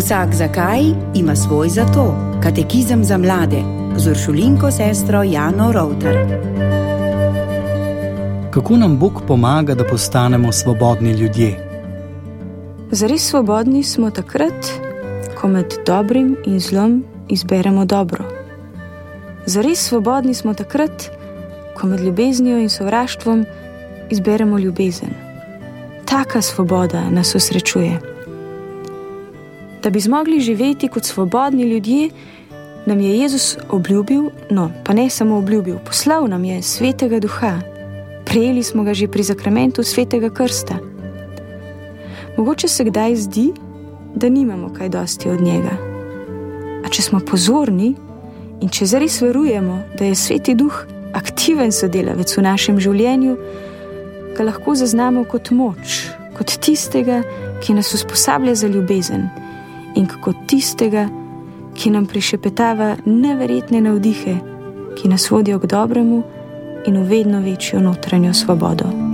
Vsak zakaj ima svoj zato. Katekizem za mlade z Uršulinko sestro Jano Rovtar. Kako nam Bog pomaga, da postanemo svobodni ljudje? Zares svobodni smo takrat, ko med dobrim in zlom izberemo dobro. Zares svobodni smo takrat, ko med ljubeznijo in sovraštvom izberemo ljubezen. Taka svoboda nas osrečuje. Da bi zmogli živeti kot svobodni ljudje, nam je Jezus obljubil, pa ne samo obljubil, poslal nam je Svetega Duha. Prejeli smo ga že pri zakramentu Svetega Krsta. Mogoče se kdaj zdi, da nimamo kaj dosti od njega. A če smo pozorni in če zares verujemo, da je Sveti Duh aktiven sodelavec v našem življenju, ga lahko zaznamo kot moč, kot tistega, ki nas usposablja za ljubezen in kot tistega, ki nam prišepetava neverjetne navdihe, ki nas vodijo k dobremu in v vedno večjo notranjo svobodo.